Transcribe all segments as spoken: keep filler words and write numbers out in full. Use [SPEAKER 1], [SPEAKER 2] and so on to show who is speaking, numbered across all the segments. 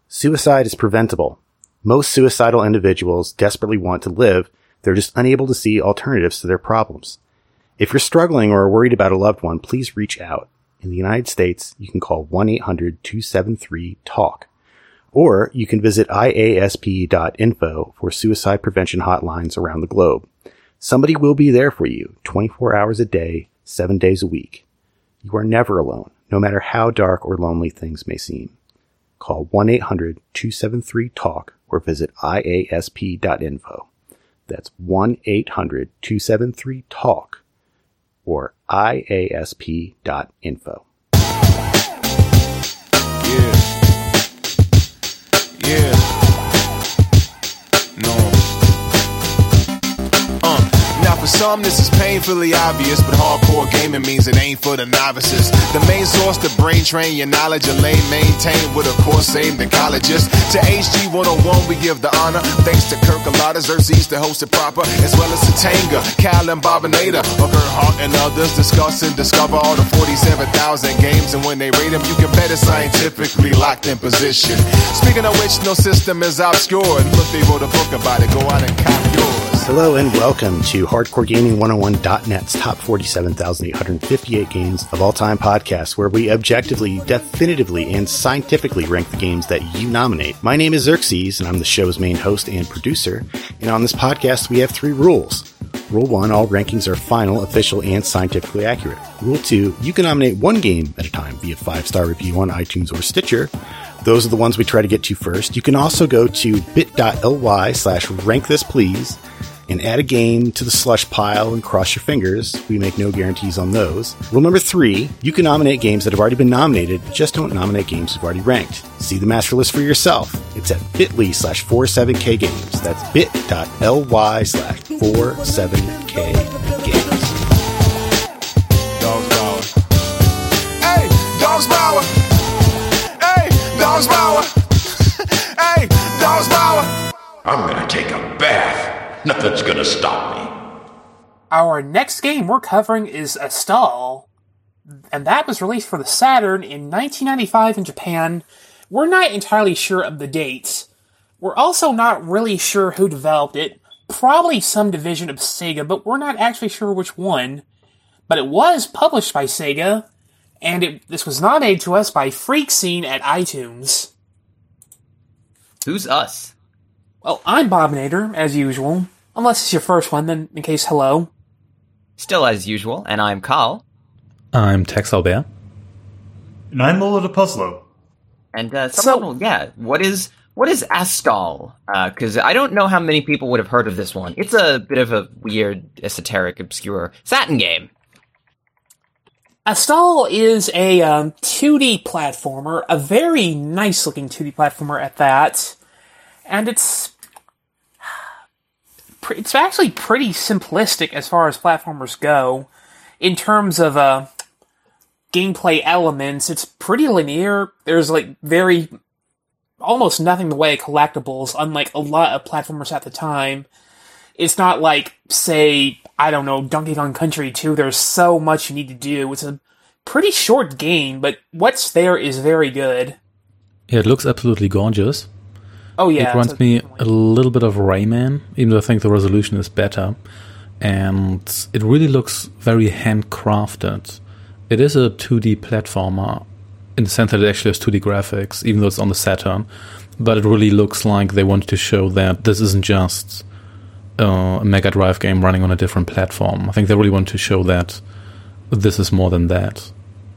[SPEAKER 1] Suicide is preventable. Most suicidal individuals desperately want to live. They're just unable to see alternatives to their problems. If you're struggling or are worried about a loved one, please reach out. In the United States, you can call one eight hundred two seven three talk. Or you can visit I A S P dot info for suicide prevention hotlines around the globe. Somebody will be there for you twenty-four hours a day, seven days a week. You are never alone, no matter how dark or lonely things may seem. Call one eight hundred two seven three talk or visit I A S P dot info. That's one eight hundred two seven three talk or I A S P dot info.
[SPEAKER 2] Yeah. Yeah. No. Uh. Now for some this is painfully obvious, but hardcore gaming means it ain't for the novices. The main source to brain train your knowledge, a lane maintained with a course aimed at colleges. To H G one oh one we give the honor, thanks to Kirk Alada, Xerxes to host it proper, as well as Satanga, Cal and Bobinator, Booker Hart and others discuss and discover all the forty-seven thousand games, and when they rate them you can bet it's scientifically locked in position. Speaking of which, no system is obscure, and look, they wrote a book about it, go out and cop yours.
[SPEAKER 1] Hello and welcome to Hardcore Gaming one oh one dot net's top forty-seven thousand eight hundred fifty-eight games of all time podcast, where we objectively, definitively, and scientifically rank the games that you nominate. My name is Xerxes, and I'm the show's main host and producer. And on this podcast, we have three rules. Rule one, all rankings are final, official, and scientifically accurate. Rule two, you can nominate one game at a time via five-star review on iTunes or Stitcher. Those are the ones we try to get to first. You can also go to bit.ly slash rank this please and add a game to the slush pile and cross your fingers. We make no guarantees on those. Rule number three, you can nominate games that have already been nominated, just don't nominate games you've already ranked. See the master list for yourself. It's at bit.ly slash 47k games. That's bit.ly slash 47k games.
[SPEAKER 2] Dogs Power. Hey, Dogs Power. Hey, Dogs Power. Hey, Dogs Power.
[SPEAKER 3] I'm gonna take a bath. Nothing's gonna stop me.
[SPEAKER 4] Our next game we're covering is Astal, and that was released for the Saturn in nineteen ninety-five in Japan. We're not entirely sure of the dates. We're also not really sure who developed it. Probably some division of Sega, but we're not actually sure which one. But it was published by Sega, and it, this was nominated to us by Freak Scene at iTunes.
[SPEAKER 5] Who's us?
[SPEAKER 4] Well, I'm Bobinator, as usual. Unless it's your first one, then in case hello.
[SPEAKER 5] Still as usual, and I'm Carl.
[SPEAKER 6] I'm Tex Albert.
[SPEAKER 7] And I'm Lola de Puzzlo.
[SPEAKER 5] And uh, someone, so, yeah, what is what is Astal? Because uh, I don't know how many people would have heard of this one. It's a bit of a weird, esoteric, obscure Saturn game.
[SPEAKER 4] Astal is a um, two D platformer, a very nice-looking two D platformer at that. And it's it's actually pretty simplistic as far as platformers go. In terms of uh, gameplay elements, it's pretty linear. There's like very, almost nothing in the way of collectibles, unlike a lot of platformers at the time. It's not like, say, I don't know, Donkey Kong Country two, there's so much you need to do. It's a pretty short game, but what's there is very good.
[SPEAKER 6] Yeah, it looks absolutely gorgeous.
[SPEAKER 4] Oh yeah,
[SPEAKER 6] it reminds me a little bit of Rayman, even though I think the resolution is better. And it really looks very handcrafted. It is a two D platformer in the sense that it actually has two D graphics, even though it's on the Saturn. But it really looks like they wanted to show that this isn't just uh, a Mega Drive game running on a different platform. I think they really want to show that this is more than that.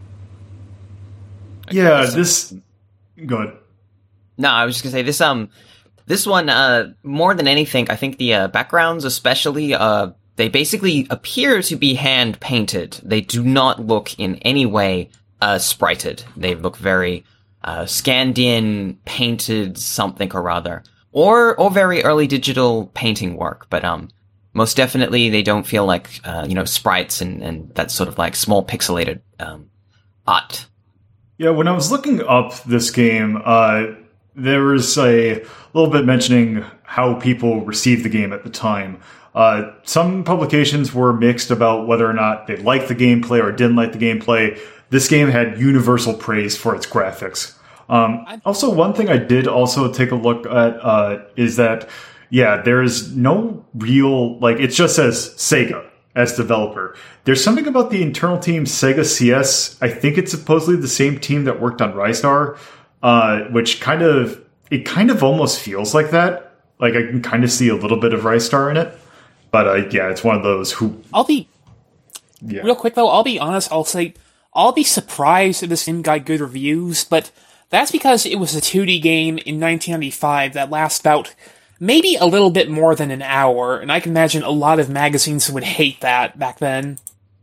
[SPEAKER 7] Yeah, this... Go ahead.
[SPEAKER 5] No, I was just gonna say this. Um, this one, uh, more than anything, I think the uh, backgrounds, especially, uh, they basically appear to be hand painted. They do not look in any way uh, sprited. They look very uh, scanned in, painted something or other, or or very early digital painting work. But um, most definitely, they don't feel like uh, you know sprites and and that sort of like small pixelated um, art.
[SPEAKER 7] Yeah, when I was looking up this game, uh. There was a little bit mentioning how people received the game at the time. Uh, some publications were mixed about whether or not they liked the gameplay or didn't like the gameplay. This game had universal praise for its graphics. Um, also, one thing I did also take a look at uh, is that, yeah, there is no real, like, it just says Sega as developer. There's something about the internal team, Sega C S. I think it's supposedly the same team that worked on Rystar, uh, which kind of, it kind of almost feels like that. Like, I can kind of see a little bit of Rystar in it. But, uh, yeah, it's one of those who...
[SPEAKER 4] I'll be...
[SPEAKER 7] Yeah.
[SPEAKER 4] Real quick, though, I'll be honest, I'll say, I'll be surprised if this game got good reviews, but that's because it was a two D game in nineteen ninety-five that lasts about maybe a little bit more than an hour, and I can imagine a lot of magazines would hate that back then.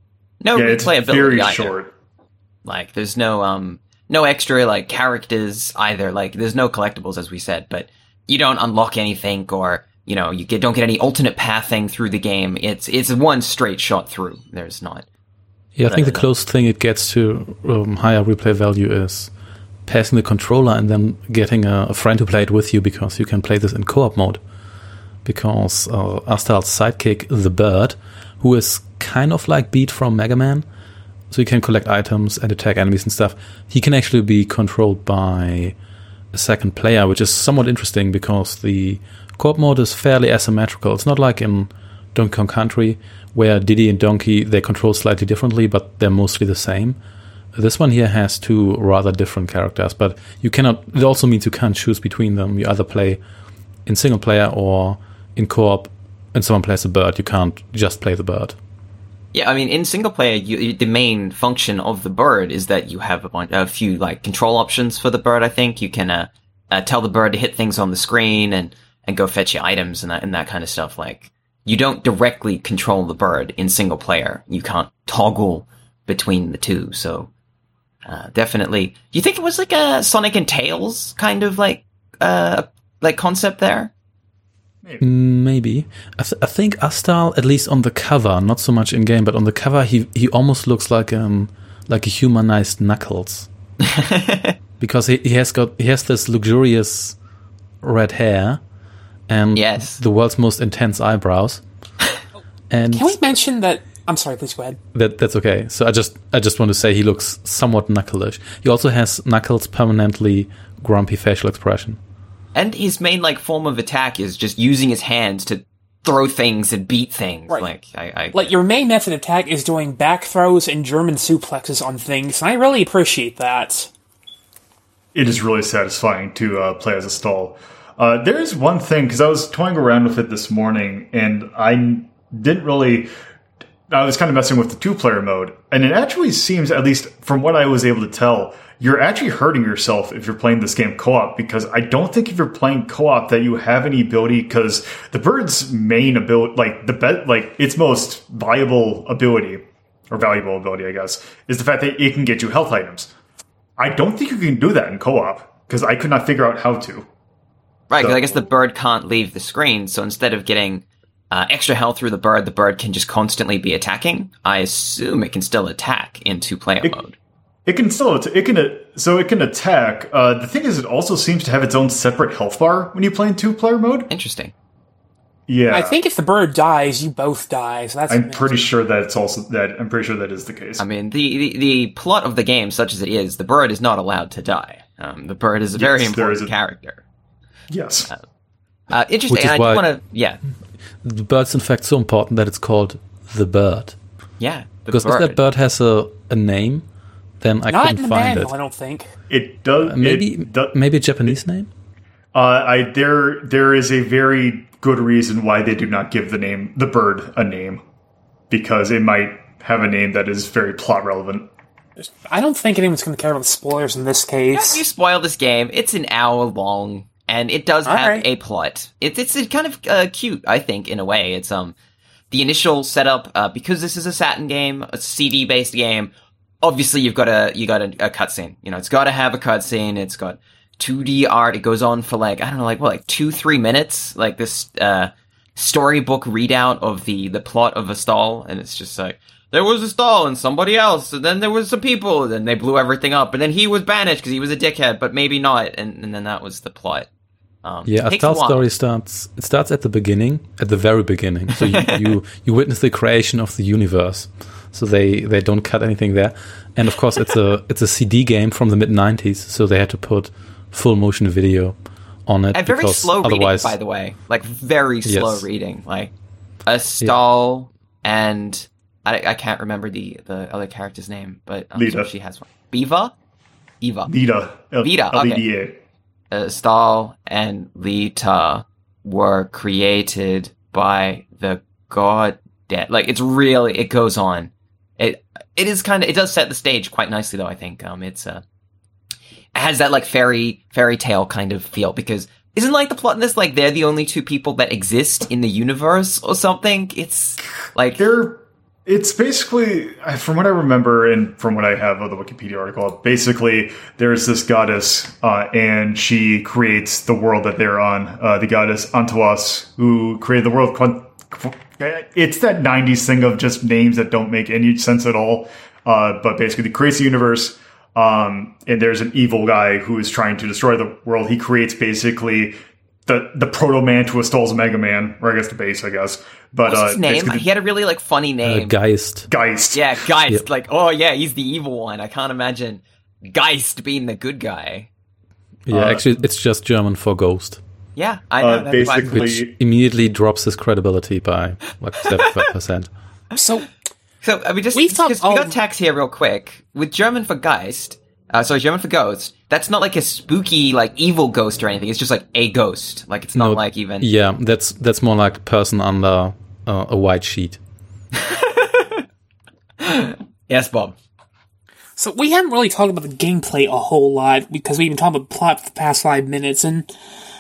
[SPEAKER 5] No
[SPEAKER 7] yeah, it's
[SPEAKER 5] replayability
[SPEAKER 7] very
[SPEAKER 5] either.
[SPEAKER 7] short.
[SPEAKER 5] Like, there's no, um, no extra, like, characters either. Like, there's no collectibles, as we said, but you don't unlock anything or... You know, you get, don't get any alternate pathing through the game. It's it's one straight shot through. There's not.
[SPEAKER 6] Yeah, I think the closest thing it gets to um, higher replay value is passing the controller and then getting a, a friend to play it with you, because you can play this in co-op mode. Because uh, Astal's sidekick, the bird, who is kind of like Beat from Mega Man, so you can collect items and attack enemies and stuff, he can actually be controlled by a second player, which is somewhat interesting because the co-op mode is fairly asymmetrical. It's not like in Donkey Kong Country, where Diddy and Donkey, they control slightly differently, but they're mostly the same. This one here has two rather different characters, but you cannot. It also means you can't choose between them. You either play in single player or in co-op, and someone plays the bird. You can't just play the bird.
[SPEAKER 5] Yeah, I mean, in single player, you, the main function of the bird is that you have a, bunch, a few like control options for the bird. I think you can uh, uh, tell the bird to hit things on the screen and. and go fetch your items and that, and that kind of stuff. Like, you don't directly control the bird in single player. You can't toggle between the two. So, uh, definitely. Do you think it was like a Sonic and Tails kind of like, uh, like concept there?
[SPEAKER 6] Maybe. Maybe. I, th- I think Astal, at least on the cover, not so much in game, but on the cover, he he almost looks like um like a humanized Knuckles, because he, he has got he has this luxurious red hair. And
[SPEAKER 5] yes.
[SPEAKER 6] the world's most intense eyebrows. And
[SPEAKER 4] can we mention that? I'm sorry, please go ahead.
[SPEAKER 6] That that's okay. So I just I just want to say he looks somewhat Knucklish. He also has Knuckles' permanently grumpy facial expression.
[SPEAKER 5] And his main like form of attack is just using his hands to throw things and beat things.
[SPEAKER 4] Right.
[SPEAKER 5] Like I, I
[SPEAKER 4] like your main method of attack is doing back throws and German suplexes on things, and I really appreciate that.
[SPEAKER 7] It is really satisfying to uh, play as a stall. Uh, there is one thing, because I was toying around with it this morning, and I didn't really... I was kind of messing with the two-player mode, and it actually seems, at least from what I was able to tell, you're actually hurting yourself if you're playing this game co-op, because I don't think if you're playing co-op that you have any ability, because the bird's main ability, like, the be- like its most viable ability, or valuable ability, I guess, is the fact that it can get you health items. I don't think you can do that in co-op, because I could not figure out how to.
[SPEAKER 5] Right, because
[SPEAKER 7] So-
[SPEAKER 5] I guess the bird can't leave the screen, so instead of getting uh, extra health through the bird, the bird can just constantly be attacking. I assume it can still attack in two-player
[SPEAKER 7] It-
[SPEAKER 5] mode.
[SPEAKER 7] It can still, it can, so it can attack. Uh, the thing is, it also seems to have its own separate health bar when you play in two-player mode.
[SPEAKER 5] Interesting.
[SPEAKER 7] Yeah,
[SPEAKER 4] I think if the bird dies, you both die. So that's
[SPEAKER 7] I'm pretty sure that it's also that. I'm pretty sure that is the case.
[SPEAKER 5] I mean, the, the, the plot of the game, such as it is, the bird is not allowed to die. Um, the bird is a very
[SPEAKER 7] Yes, there
[SPEAKER 5] important
[SPEAKER 7] is a-
[SPEAKER 5] character.
[SPEAKER 7] Yes,
[SPEAKER 5] Uh, interesting.
[SPEAKER 6] Which is
[SPEAKER 5] I
[SPEAKER 6] why-
[SPEAKER 5] just want to, yeah,
[SPEAKER 6] The bird's in fact so important that it's called the bird.
[SPEAKER 5] yeah. The
[SPEAKER 6] Because
[SPEAKER 5] bird.
[SPEAKER 6] if that bird has a, a name, then I
[SPEAKER 4] not in
[SPEAKER 6] couldn't
[SPEAKER 4] the
[SPEAKER 6] find
[SPEAKER 4] manual,
[SPEAKER 6] it.
[SPEAKER 4] I don't think.
[SPEAKER 7] it does.
[SPEAKER 6] Maybe
[SPEAKER 7] it do-
[SPEAKER 6] maybe a Japanese name?
[SPEAKER 7] uh, I there there is a very good reason why they do not give the name the bird a name, because it might have a name that is very plot relevant.
[SPEAKER 4] I don't think anyone's going to care about the spoilers in this case.
[SPEAKER 5] You spoil this game. It's an hour long, and it does
[SPEAKER 4] All
[SPEAKER 5] have
[SPEAKER 4] right.
[SPEAKER 5] a plot. It's it's kind of uh, cute, I think, in a way. It's um the initial setup uh, because this is a Saturn game, a C D based game. Obviously, you've got a you got a, a cutscene. You know, it's got to have a cutscene. It's got two D art. It goes on for like I don't know, like what, like two three minutes. Like this uh, storybook readout of the the plot of a stall, and it's just like. There was a stall and somebody else, and then there was some people, and then they blew everything up, and then he was banished because he was a dickhead, but maybe not, and, and then that was the plot. Um,
[SPEAKER 6] Yeah,
[SPEAKER 5] it
[SPEAKER 6] a
[SPEAKER 5] takes
[SPEAKER 6] stealth
[SPEAKER 5] while.
[SPEAKER 6] story starts. It starts at the beginning, at the very beginning. So you you, you witness the creation of the universe. So they, they don't cut anything there. And of course, it's a it's a C D game from the mid nineties. So they had to put full motion video on it.
[SPEAKER 5] And very
[SPEAKER 6] because
[SPEAKER 5] slow reading,
[SPEAKER 6] otherwise,
[SPEAKER 5] by the way. Like, very slow
[SPEAKER 6] Yes.
[SPEAKER 5] reading. Like, a stall and... I, I can't remember the, the other character's name, but I'm
[SPEAKER 7] Lita.
[SPEAKER 5] sure she has one. Beaver? Eva.
[SPEAKER 7] Lita. L-
[SPEAKER 5] Lita,
[SPEAKER 7] L E D A.
[SPEAKER 5] Uh, Stahl and Lita were created by the god dead. Like, it's really... It goes on. It It is kind of... It does set the stage quite nicely, though, I think. Um, It's... Uh, it has that, like, fairy fairy tale kind of feel, because isn't, like, the plot in this, like, they're the only two people that exist in the universe or something? It's, like...
[SPEAKER 7] They're, it's basically, from what I remember and from what I have of the Wikipedia article, basically there's this goddess, uh, and she creates the world that they're on. Uh, the goddess Antawas, who created the world. It's that nineties thing of just names that don't make any sense at all. Uh, but basically, it creates the universe. Um, and there's an evil guy who is trying to destroy the world. He creates basically the the proto Mantua stalls Mega Man, or I guess the base, I guess. But
[SPEAKER 5] What's
[SPEAKER 7] uh,
[SPEAKER 5] his name?
[SPEAKER 7] basically
[SPEAKER 5] He had a really, like, funny
[SPEAKER 6] uh,
[SPEAKER 5] name.
[SPEAKER 6] Geist.
[SPEAKER 7] Geist.
[SPEAKER 5] Yeah, Geist.
[SPEAKER 6] Yep.
[SPEAKER 5] Like, oh yeah, he's the evil one. I can't imagine Geist being the good guy.
[SPEAKER 6] Yeah,
[SPEAKER 7] Uh,
[SPEAKER 6] actually, it's just German for ghost,
[SPEAKER 5] Yeah, I know.
[SPEAKER 7] Uh,
[SPEAKER 5] that's why-
[SPEAKER 7] basically-
[SPEAKER 6] which immediately drops his credibility by like seventy-five percent.
[SPEAKER 4] So
[SPEAKER 5] So, I mean, just,
[SPEAKER 4] We've
[SPEAKER 5] just
[SPEAKER 4] talked
[SPEAKER 5] 'cause we
[SPEAKER 4] all-
[SPEAKER 5] got tax here real quick. With German for Geist, uh, sorry, German for ghost, that's not like a spooky, like, evil ghost or anything. It's just like a ghost. Like, it's not
[SPEAKER 6] No,
[SPEAKER 5] like even...
[SPEAKER 6] Yeah, that's that's more like a person under uh, a white sheet.
[SPEAKER 5] Yes, Bob.
[SPEAKER 4] So we haven't really talked about the gameplay a whole lot because we've been talking about plot for the past five minutes, and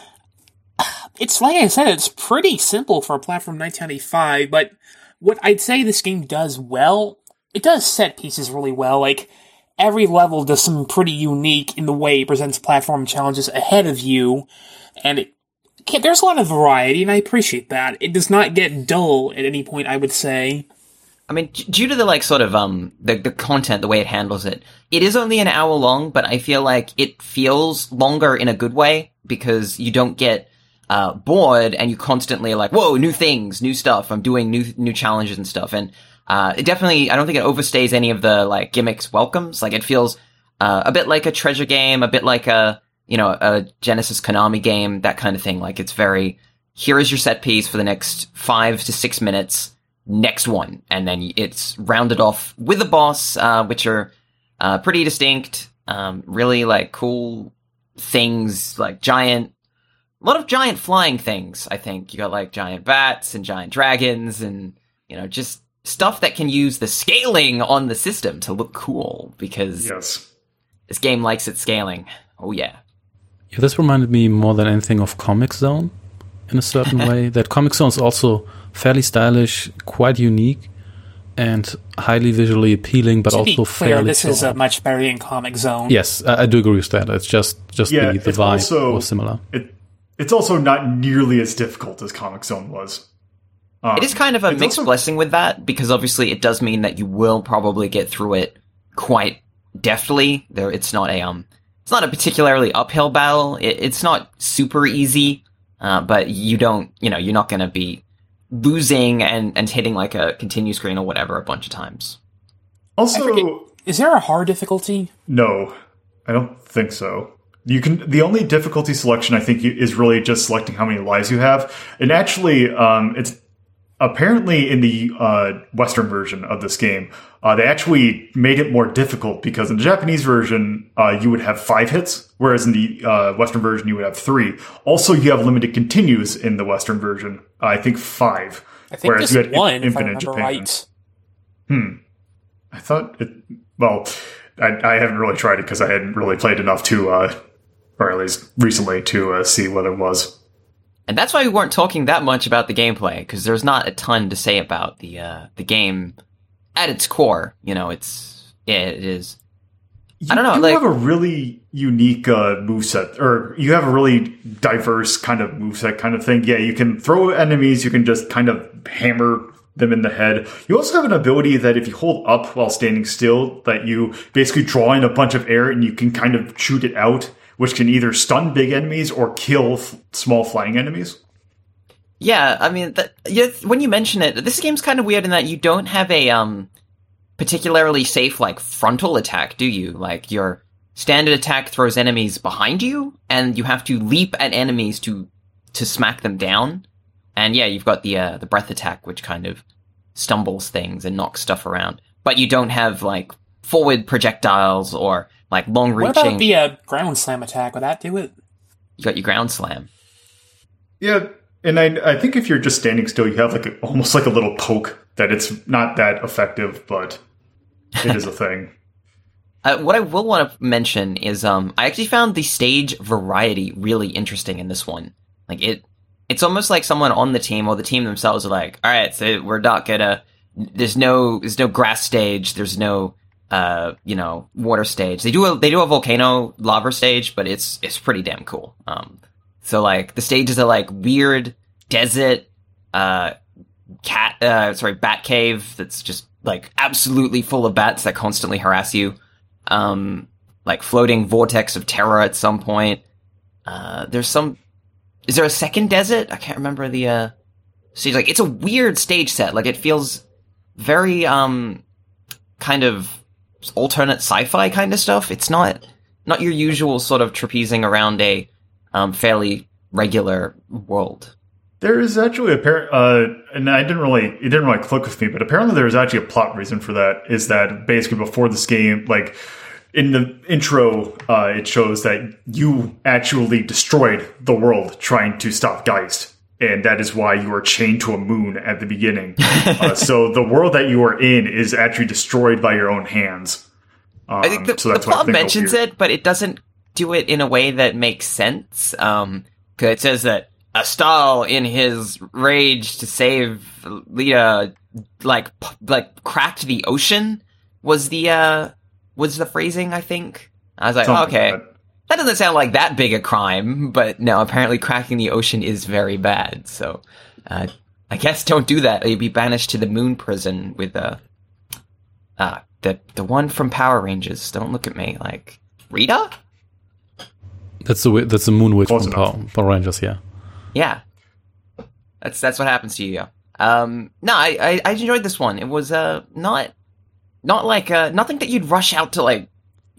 [SPEAKER 4] it's like I said, it's pretty simple for a platform nineteen ninety-five. But what I'd say this game does well, it does set pieces really well. Like every level does something pretty unique in the way it presents platform challenges ahead of you, and it there's a lot of variety, and I appreciate that. It does not get dull at any point, I would say.
[SPEAKER 5] I mean, d- due to the, like, sort of, um, the, the content, the way it handles it, it is only an hour long, but I feel like it feels longer in a good way, because you don't get, uh, bored, and you constantly are like, whoa, new things, new stuff, I'm doing new, new challenges and stuff, and, uh, it definitely, I don't think it overstays any of the, like, gimmicks welcomes, like, it feels, uh, a bit like a treasure game, a bit like a, you know, a Genesis Konami game, that kind of thing, like, it's very, here is your set piece for the next five to six minutes, next one, and then it's rounded off with a boss, uh, which are uh, pretty distinct, um, really like cool things, like giant, a lot of giant flying things. I think you got like giant bats and giant dragons, and you know just stuff that can use the scaling on the system to look cool, because
[SPEAKER 7] Yes.
[SPEAKER 5] this game likes its scaling. Oh yeah.
[SPEAKER 6] Yeah, this reminded me more than anything of Comic Zone in a certain way. That Comic Zone is also fairly stylish, quite unique, and highly visually appealing, but
[SPEAKER 4] To be
[SPEAKER 6] also
[SPEAKER 4] clear,
[SPEAKER 6] fairly
[SPEAKER 4] this is
[SPEAKER 6] soft.
[SPEAKER 4] a much better than Comic Zone.
[SPEAKER 6] Yes, I, I do agree with that. It's just just
[SPEAKER 7] Yeah,
[SPEAKER 6] the, the
[SPEAKER 7] it's
[SPEAKER 6] vibe
[SPEAKER 7] also-
[SPEAKER 6] was similar.
[SPEAKER 7] It, it's also not nearly as difficult as Comic Zone was. Um,
[SPEAKER 5] It is kind of a
[SPEAKER 7] it's
[SPEAKER 5] mixed
[SPEAKER 7] also-
[SPEAKER 5] blessing with that, because obviously it does mean that you will probably get through it quite deftly. There, it's not a um, it's not a particularly uphill battle. It, it's not super easy, uh, but you don't, you know, you're not going to be losing and and hitting like a continue screen or whatever a bunch of times.
[SPEAKER 7] Also,
[SPEAKER 4] I forget- Is there a hard difficulty?
[SPEAKER 7] no, I don't think so. You can. The only difficulty selection I think you, is really just selecting how many lives you have, and actually, um, it's apparently in the uh, Western version of this game, uh, they actually made it more difficult, because in the Japanese version, uh, you would have five hits, whereas in the uh, Western version, you would have three. Also, you have limited continues in the Western version. Uh, I think five.
[SPEAKER 4] I think
[SPEAKER 7] whereas
[SPEAKER 4] just
[SPEAKER 7] you had
[SPEAKER 4] one, if I
[SPEAKER 7] infinite
[SPEAKER 4] remember
[SPEAKER 7] Japan.
[SPEAKER 4] right.
[SPEAKER 7] I thought it. Well, I, I haven't really tried it because I hadn't really played enough to, uh, or at least recently, to uh, see what it was.
[SPEAKER 5] And that's why we weren't talking that much about the gameplay, because there's not a ton to say about the uh, the game at its core. You know, it's yeah, it is. I don't know,
[SPEAKER 7] You
[SPEAKER 5] like-
[SPEAKER 7] have a really unique uh, moveset, or you have a really diverse kind of moveset kind of thing. Yeah, you can throw enemies, you can just kind of hammer them in the head. You also have an ability that if you hold up while standing still, that you basically draw in a bunch of air and you can kind of shoot it out, which can either stun big enemies or kill f- small flying enemies.
[SPEAKER 5] Yeah, I mean, that, yeah, when you mention it, this game's kind of weird in that you don't have a um, particularly safe, like, frontal attack, do you? Like, your standard attack throws enemies behind you, and you have to leap at enemies to to smack them down. And yeah, you've got the uh, the breath attack, which kind of stumbles things and knocks stuff around. But you don't have, like, forward projectiles or, like, long-reaching...
[SPEAKER 4] What about the uh, ground slam attack? Would that do it?
[SPEAKER 5] You got your ground slam.
[SPEAKER 7] Yeah, and I, I think if you're just standing still, you have, like, a, almost like a little poke that it's not that effective, but it is a thing.
[SPEAKER 5] Uh, what I will want to mention is um, I actually found the stage variety really interesting in this one. Like, it... It's almost like someone on the team or the team themselves are like, all right, so we're not gonna, there's no, there's no grass stage. There's no, uh, you know, water stage. They do a, they do a volcano lava stage, but it's, it's pretty damn cool. Um, so like the stages are like weird desert, uh, cat, uh, sorry, bat cave. That's just like absolutely full of bats that constantly harass you. Um, like floating vortex of terror at some point. Uh, there's some, Is there a second desert? I can't remember the uh, stage. Like, it's a weird stage set. Like, it feels very um, kind of alternate sci-fi kind of stuff. It's not not your usual sort of trapezing around a um, fairly regular world.
[SPEAKER 7] There is actually a pair, uh, and I didn't really, it didn't really click with me, but apparently there is actually a plot reason for that. Is that basically before this game, like. In the intro, uh, it shows that you actually destroyed the world trying to stop Geist. And that is why you are chained to a moon at the beginning. uh, so the world that you are in is actually destroyed by your own hands. Um,
[SPEAKER 5] I think the,
[SPEAKER 7] so that's
[SPEAKER 5] the plot
[SPEAKER 7] I think
[SPEAKER 5] mentions it, but it doesn't do it in a way that makes sense. Um, 'cause it says that Astal, in his rage to save Leah, like, like cracked the ocean was the, uh, was the phrasing, I think. I was like,
[SPEAKER 7] Something
[SPEAKER 5] okay,
[SPEAKER 7] like that.
[SPEAKER 5] that doesn't sound like that big a crime, but no, apparently cracking the ocean is very bad, so, uh, I guess don't do that, or you'd be banished to the moon prison with, uh, uh, the, the one from Power Rangers, don't look at me, like, Rita?
[SPEAKER 6] That's the that's the Moon Witch
[SPEAKER 7] Close
[SPEAKER 6] from Power, Power Rangers, yeah.
[SPEAKER 5] Yeah. That's, that's what happens to you, yeah. Um, no, I, I, I enjoyed this one. It was, uh, not, Not like, uh, nothing that you'd rush out to, like,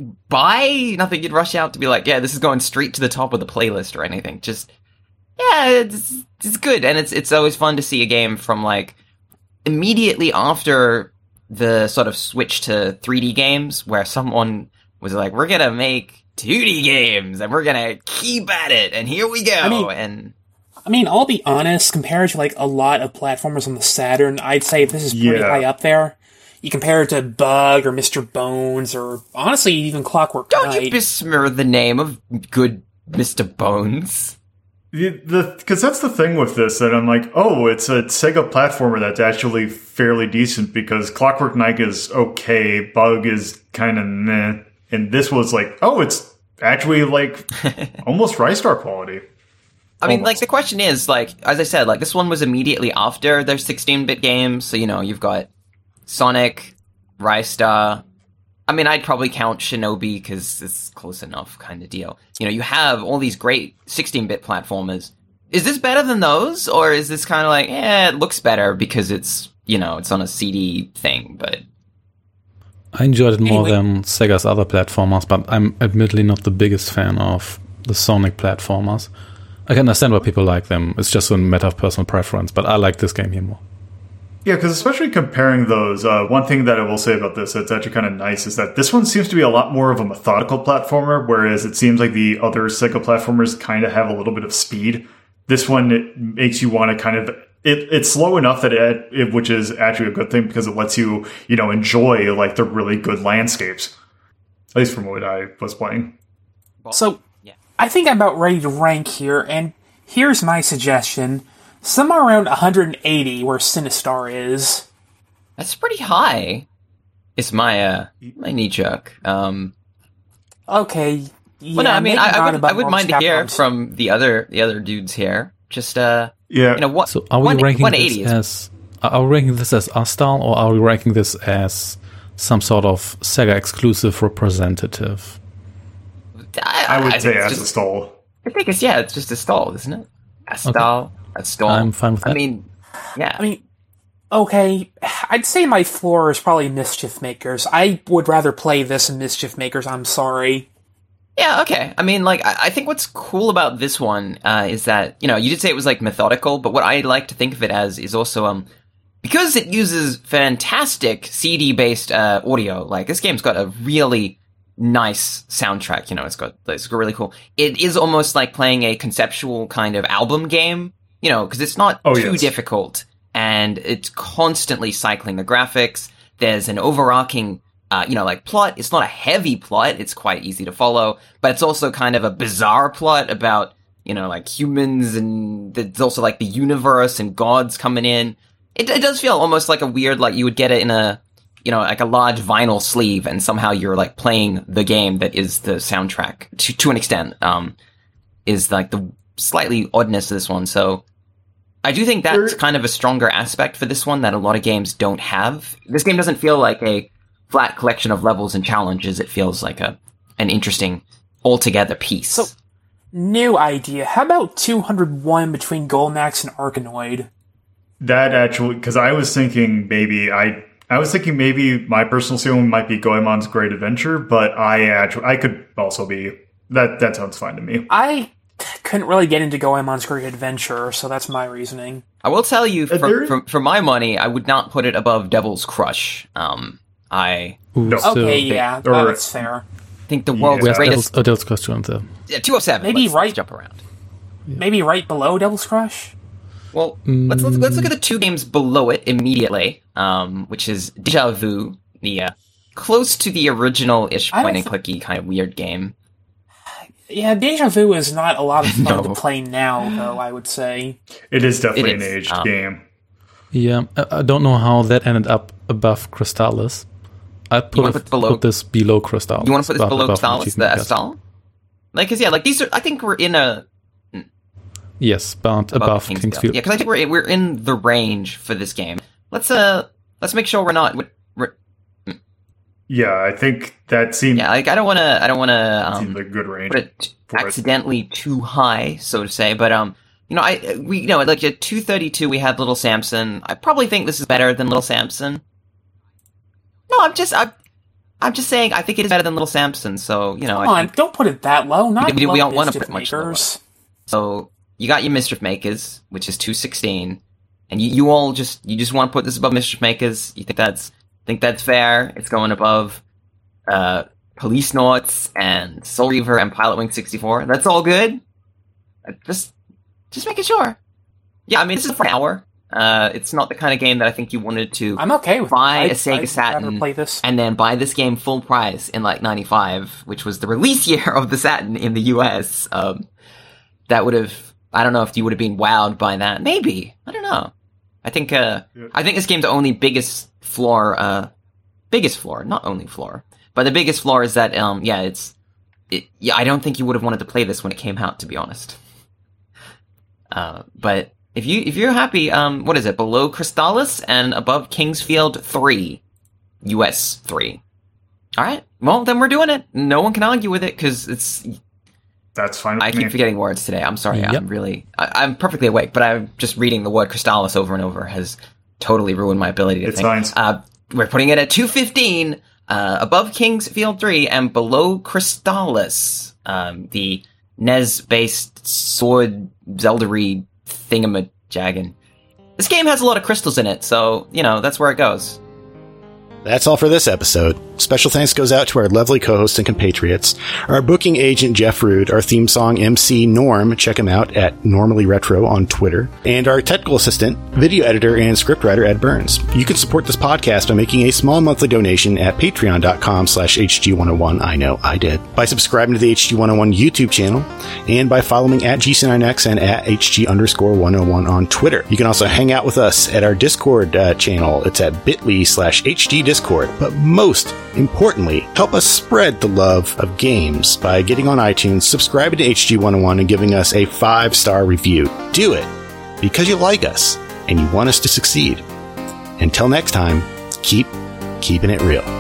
[SPEAKER 5] buy, nothing you'd rush out to be like, yeah, this is going straight to the top of the playlist or anything. Just, yeah, it's, it's good. And it's, it's always fun to see a game from, like, immediately after the sort of switch to three D games where someone was like, we're gonna make two D games and we're gonna keep at it and here we go.
[SPEAKER 4] I mean,
[SPEAKER 5] and
[SPEAKER 4] I mean, I'll be honest, compared to, like, a lot of platformers on the Saturn, I'd say this is pretty
[SPEAKER 7] Yeah.
[SPEAKER 4] high up there. You compare it to Bug or Mister Bones or, honestly, even Clockwork
[SPEAKER 5] don't
[SPEAKER 4] Knight.
[SPEAKER 5] you besmirch the name of good Mister Bones.
[SPEAKER 7] The because that's the thing with this, that I'm like, oh, it's a Sega platformer that's actually fairly decent, because Clockwork Knight is okay, Bug is kind of meh, and this was like, oh, it's actually like almost Ristar quality.
[SPEAKER 5] I mean,
[SPEAKER 7] Almost.
[SPEAKER 5] like, the question is, like, as I said, like, this one was immediately after their sixteen-bit games, so, you know, you've got Sonic, Ristar. I mean, I'd probably count Shinobi because it's close enough kind of deal. You know, you have all these great sixteen-bit platformers. Is this better than those? Or is this kind of like, eh, it looks better because it's, you know, it's on a C D thing, but...
[SPEAKER 6] I enjoyed it more
[SPEAKER 4] Anyway.
[SPEAKER 6] than Sega's other platformers, but I'm admittedly not the biggest fan of the Sonic platformers. I can understand why people like them. It's just a matter of personal preference, but I like this game here more.
[SPEAKER 7] Yeah, because especially comparing those, uh, one thing that I will say about this that's actually kind of nice is that this one seems to be a lot more of a methodical platformer, whereas it seems like the other Sega platformers kind of have a little bit of speed. This one, it makes you want to kind of... It, it's slow enough that it, it, which is actually a good thing, because it lets you, you know, enjoy, like, the really good landscapes. At least from what I was playing.
[SPEAKER 4] So,
[SPEAKER 5] Yeah.
[SPEAKER 4] I think I'm about ready to rank here, and here's my suggestion. Somewhere around one hundred eighty, where Sinistar is.
[SPEAKER 5] That's pretty high. It's my, uh, my knee-jerk. Um...
[SPEAKER 4] Okay. Yeah,
[SPEAKER 5] Well, no, I mean,
[SPEAKER 4] maybe
[SPEAKER 5] I, I
[SPEAKER 4] not
[SPEAKER 5] would,
[SPEAKER 4] above
[SPEAKER 5] I would
[SPEAKER 4] most
[SPEAKER 5] mind to hear
[SPEAKER 4] Capcoms.
[SPEAKER 5] from the other, the other dudes here. Just, uh,
[SPEAKER 7] Yeah.
[SPEAKER 5] you know, what?
[SPEAKER 6] So are we
[SPEAKER 5] one-
[SPEAKER 6] ranking
[SPEAKER 5] one
[SPEAKER 6] this
[SPEAKER 5] eighty is
[SPEAKER 6] as... Are we ranking this as Astal, or are we ranking this as some sort of Sega exclusive representative?
[SPEAKER 5] I,
[SPEAKER 7] I would
[SPEAKER 5] I
[SPEAKER 7] say
[SPEAKER 5] think it's
[SPEAKER 7] as
[SPEAKER 5] just,
[SPEAKER 7] a stall.
[SPEAKER 5] I think it's, yeah, it's just a stall, isn't it? A stall, a stall.
[SPEAKER 6] I'm fine with that.
[SPEAKER 5] I mean, yeah.
[SPEAKER 4] I mean, okay, I'd say my floor is probably Mischief Makers. I would rather play this than Mischief Makers, I'm sorry.
[SPEAKER 5] Yeah, okay. I mean, like, I, I think what's cool about this one uh, is that, you know, you did say it was, like, methodical, but what I like to think of it as is also, um, because it uses fantastic C D-based uh, audio, like, this game's got a really nice soundtrack, you know, it's got, it's got really cool. It is almost like playing a conceptual kind of album game, you know, because it's not
[SPEAKER 7] Oh,
[SPEAKER 5] too
[SPEAKER 7] yes.
[SPEAKER 5] difficult, and it's constantly cycling the graphics. There's an overarching Uh, you know, like, plot. It's not a heavy plot. It's quite easy to follow, but it's also kind of a bizarre plot about, you know, like, humans, and there's also, like, the universe and gods coming in. It, it does feel almost like a weird, like, you would get it in a, you know, like a large vinyl sleeve, and somehow you're, like, playing the game that is the soundtrack, to, to an extent, um, is, like, the slightly oddness of this one. So, I do think that's kind of a stronger aspect for this one that a lot of games don't have. This game doesn't feel like a flat collection of levels and challenges. It feels like a an interesting altogether piece.
[SPEAKER 4] So, new idea. How about two hundred one between Golmax and Arkanoid?
[SPEAKER 7] That actually, because I was thinking maybe I, I was thinking maybe my personal ceiling might be Goemon's Great Adventure, but I actually I could also be that. That sounds fine to me.
[SPEAKER 4] I couldn't really get into Goemon's Great Adventure, so that's my reasoning.
[SPEAKER 5] I will tell you,
[SPEAKER 7] Uh,
[SPEAKER 5] for,
[SPEAKER 7] there-
[SPEAKER 5] for, for my money, I would not put it above Devil's Crush. Um, I
[SPEAKER 6] Ooh,
[SPEAKER 7] No.
[SPEAKER 6] so
[SPEAKER 4] Okay, yeah,
[SPEAKER 7] or-
[SPEAKER 4] that's fair.
[SPEAKER 5] think the world's
[SPEAKER 7] Yeah.
[SPEAKER 5] greatest...
[SPEAKER 6] Devil's, oh, Devil's Crush two on there.
[SPEAKER 5] Yeah, two oh seven.
[SPEAKER 4] Maybe
[SPEAKER 5] let's,
[SPEAKER 4] right-
[SPEAKER 5] let's jump around.
[SPEAKER 4] Maybe right below Devil's Crush?
[SPEAKER 5] Well, let's, let's let's look at the two games below it immediately, um, which is Deja Vu, the uh, close to the original-ish
[SPEAKER 4] I don't
[SPEAKER 5] point-and-clicky kind of weird game.
[SPEAKER 4] Yeah, Deja Vu is not a lot of fun
[SPEAKER 5] No.
[SPEAKER 4] to play now, though, I would say.
[SPEAKER 7] It is definitely
[SPEAKER 5] It
[SPEAKER 7] an
[SPEAKER 5] is,
[SPEAKER 7] aged
[SPEAKER 5] um,
[SPEAKER 7] game.
[SPEAKER 6] Yeah, I, I don't know how that ended up above Crystallis. I'd put,
[SPEAKER 5] wanna
[SPEAKER 6] it,
[SPEAKER 5] put below-
[SPEAKER 6] put this below Crystallis.
[SPEAKER 5] You want to put this
[SPEAKER 6] but
[SPEAKER 5] below
[SPEAKER 6] above
[SPEAKER 5] Stalis,
[SPEAKER 6] Achievement
[SPEAKER 5] the
[SPEAKER 6] Quest.
[SPEAKER 5] Astal? Like, cause yeah, like these are. I think we're in a
[SPEAKER 6] Yes, but above,
[SPEAKER 5] above
[SPEAKER 6] Kingsfield.
[SPEAKER 5] Kingsfield. Yeah, because I think we're we're in the range for this game. Let's uh, let's make sure we're not. We're,
[SPEAKER 7] Yeah, I think that seemed,
[SPEAKER 5] yeah, like I don't want to. I don't want to
[SPEAKER 7] seemed
[SPEAKER 5] um,
[SPEAKER 7] like a good range.
[SPEAKER 5] put it
[SPEAKER 7] for it.
[SPEAKER 5] accidentally too high, so to say. But um, you know, I we you know like at two thirty-two we had Little Samson. I probably think this is better than Little Samson. No, I'm just I'm, I'm just saying I think it is better than Little Samson. So you know,
[SPEAKER 4] Come
[SPEAKER 5] I
[SPEAKER 4] on,
[SPEAKER 5] think,
[SPEAKER 4] don't put it that low. Not
[SPEAKER 5] We- we
[SPEAKER 4] low
[SPEAKER 5] don't wanna
[SPEAKER 4] Mischief
[SPEAKER 5] put much lower.
[SPEAKER 4] Makers.
[SPEAKER 5] so you got your Mischief Makers, which is two sixteen, and you, you all just you just want to put this above Mischief Makers. You think that's think that's fair? It's going above uh, Police Noughts and Soul Reaver and Pilot Wing sixty-four. That's all good. Uh, Just just making sure. Yeah, I mean this is for an hour. Uh, it's not the kind of game that I think you wanted to
[SPEAKER 4] I'm okay with
[SPEAKER 5] buy
[SPEAKER 4] it.
[SPEAKER 5] a Sega
[SPEAKER 4] I'd, I'd
[SPEAKER 5] Saturn
[SPEAKER 4] rather play this.
[SPEAKER 5] and then buy this game full price in like ninety-five, which was the release year of the Saturn in the U S. Um, that would have, I don't know if you would have been wowed by that. Maybe. I don't know. I think, uh,
[SPEAKER 7] Yeah.
[SPEAKER 5] I think this game's only biggest flaw, uh, biggest flaw, not only flaw, but the biggest flaw is that, um, yeah, it's, it, yeah, I don't think you would have wanted to play this when it came out, to be honest. Uh, but if you, if you're happy, um, what is it, below Crystallis and above Kingsfield three, U S three. Alright, well, then we're doing it. No one can argue with it, because it's,
[SPEAKER 7] That's fine with
[SPEAKER 5] I
[SPEAKER 7] me.
[SPEAKER 5] keep forgetting words today. I'm sorry.
[SPEAKER 6] Yep.
[SPEAKER 5] I'm really, I, I'm perfectly awake, but I'm just reading the word Crystallis over and over has totally ruined my ability to
[SPEAKER 7] It's
[SPEAKER 5] think.
[SPEAKER 7] fine.
[SPEAKER 5] Uh, we're putting it at two fifteen, uh, above Kingsfield three and below Crystallis, um, the N E S-based sword Zelda-y thingamajaggin. This game has a lot of crystals in it, so, you know, that's where it goes.
[SPEAKER 1] That's all for this episode. Special thanks goes out to our lovely co-hosts and compatriots, our booking agent Jeff Rude, our theme song M C Norm, check him out at Normally Retro on Twitter, and our technical assistant, video editor, and scriptwriter Ed Burns. You can support this podcast by making a small monthly donation at patreon.com slash HG101. I know, I did. By subscribing to the H G one oh one YouTube channel, and by following at G C nine X and at HG underscore 101 on Twitter. You can also hang out with us at our Discord uh, channel. It's at bit.ly slash HG Discord. But most importantly, help us spread the love of games by getting on iTunes, subscribing to H G one oh one, and giving us a five-star review. Do it because you like us and you want us to succeed. Until next time, keep keeping it real.